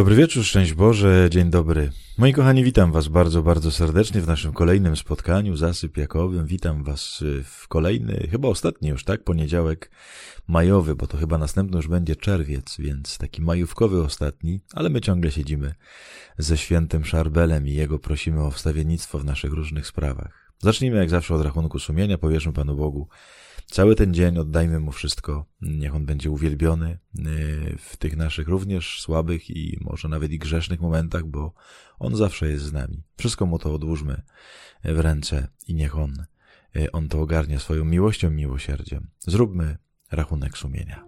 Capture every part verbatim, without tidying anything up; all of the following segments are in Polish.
Dobry wieczór, szczęść Boże, dzień dobry. Moi kochani, witam was bardzo, bardzo serdecznie w naszym kolejnym spotkaniu zasypiakowym. Witam was w kolejny, chyba ostatni już, tak, poniedziałek majowy, bo to chyba następny już będzie czerwiec, więc taki majówkowy ostatni, ale my ciągle siedzimy ze świętym Szarbelem i jego prosimy o wstawiennictwo w naszych różnych sprawach. Zacznijmy jak zawsze od rachunku sumienia, powierzmy Panu Bogu cały ten dzień, oddajmy Mu wszystko, niech On będzie uwielbiony w tych naszych również słabych i może nawet i grzesznych momentach, bo On zawsze jest z nami. Wszystko Mu to odłóżmy w ręce i niech On, On to ogarnia swoją miłością i miłosierdziem. Zróbmy rachunek sumienia.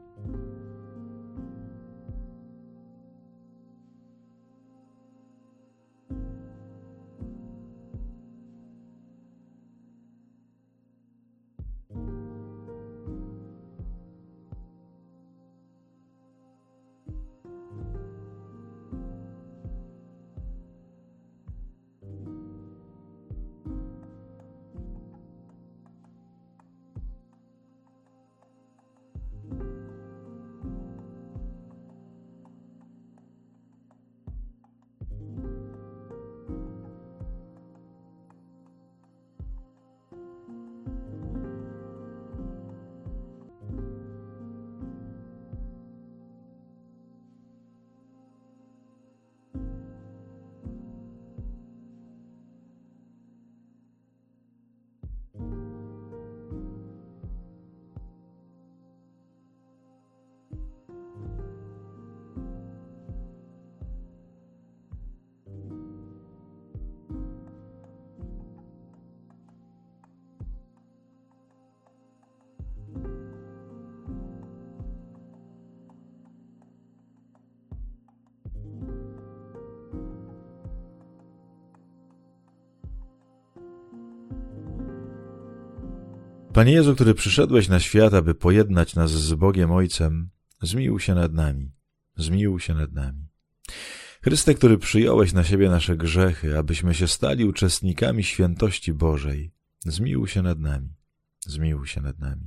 Panie Jezu, który przyszedłeś na świat, aby pojednać nas z Bogiem Ojcem, zmiłuj się nad nami, zmiłuj się nad nami. Chryste, który przyjąłeś na siebie nasze grzechy, abyśmy się stali uczestnikami świętości Bożej, zmiłuj się nad nami, zmiłuj się nad nami.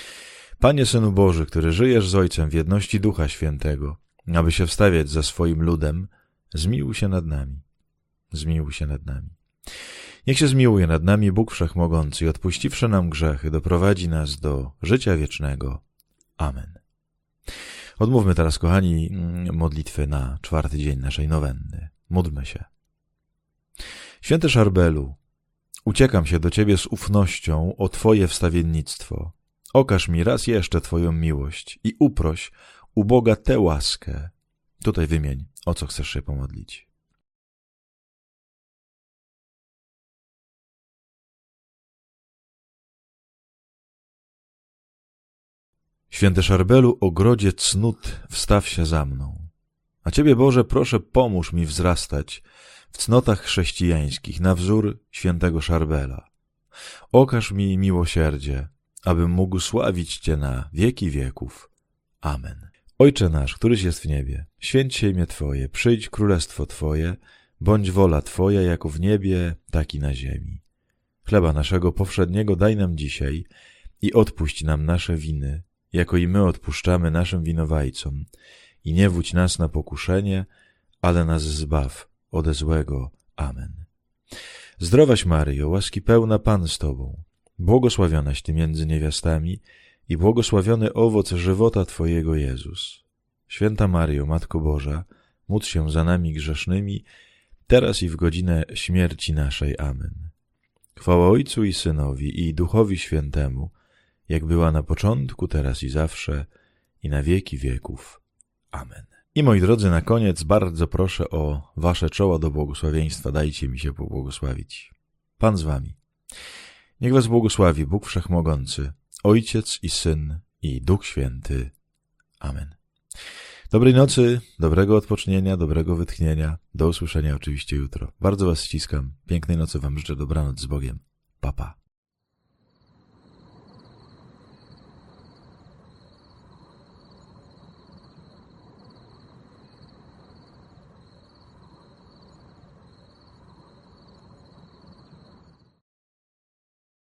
Panie Synu Boży, który żyjesz z Ojcem w jedności Ducha Świętego, aby się wstawiać za swoim ludem, zmiłuj się nad nami, zmiłuj się nad nami. Niech się zmiłuje nad nami Bóg Wszechmogący i odpuściwszy nam grzechy, doprowadzi nas do życia wiecznego. Amen. Odmówmy teraz, kochani, modlitwy na czwarty dzień naszej nowenny. Módlmy się. Święty Szarbelu, uciekam się do Ciebie z ufnością o Twoje wstawiennictwo. Okaż mi raz jeszcze Twoją miłość i uproś u Boga tę łaskę. Tutaj wymień, o co chcesz się pomodlić. Święty Szarbelu, ogrodzie cnót, wstaw się za mną. A Ciebie, Boże, proszę, pomóż mi wzrastać w cnotach chrześcijańskich na wzór świętego Szarbela. Okaż mi miłosierdzie, abym mógł sławić Cię na wieki wieków. Amen. Ojcze nasz, któryś jest w niebie, święć się imię Twoje, przyjdź królestwo Twoje, bądź wola Twoja jako w niebie, tak i na ziemi. Chleba naszego powszedniego daj nam dzisiaj i odpuść nam nasze winy, jako i my odpuszczamy naszym winowajcom. I nie wódź nas na pokuszenie, ale nas zbaw ode złego. Amen. Zdrowaś Maryjo, łaski pełna Pan z Tobą, błogosławionaś Ty między niewiastami i błogosławiony owoc żywota Twojego Jezus. Święta Maryjo, Matko Boża, módl się za nami grzesznymi, teraz i w godzinę śmierci naszej. Amen. Chwała Ojcu i Synowi i Duchowi Świętemu, jak była na początku, teraz i zawsze, i na wieki wieków. Amen. I moi drodzy, na koniec bardzo proszę o wasze czoła do błogosławieństwa. Dajcie mi się pobłogosławić. Pan z wami. Niech was błogosławi Bóg Wszechmogący, Ojciec i Syn i Duch Święty. Amen. Dobrej nocy, dobrego odpocznienia, dobrego wytchnienia. Do usłyszenia oczywiście jutro. Bardzo was ściskam. Pięknej nocy wam życzę. Dobranoc z Bogiem. Pa, pa.